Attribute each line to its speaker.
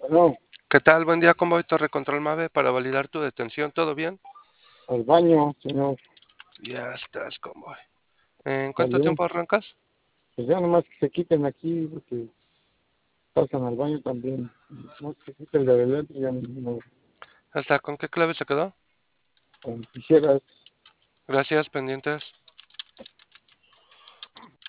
Speaker 1: No,
Speaker 2: ¿Qué tal? Buen día, ¿cómo voy Torre Control Mave para validar tu detención? ¿Todo bien?
Speaker 1: al baño, señor,
Speaker 2: Ya estás, convoy. ¿En cuánto
Speaker 1: salió.
Speaker 2: tiempo arrancas?
Speaker 1: Pues ya nomás que se quiten aquí, porque pasan al baño también. No se quita el de adelante, ya no,
Speaker 2: ¿Hasta con qué clave se quedó?
Speaker 1: quisieras.
Speaker 2: Gracias, pendientes.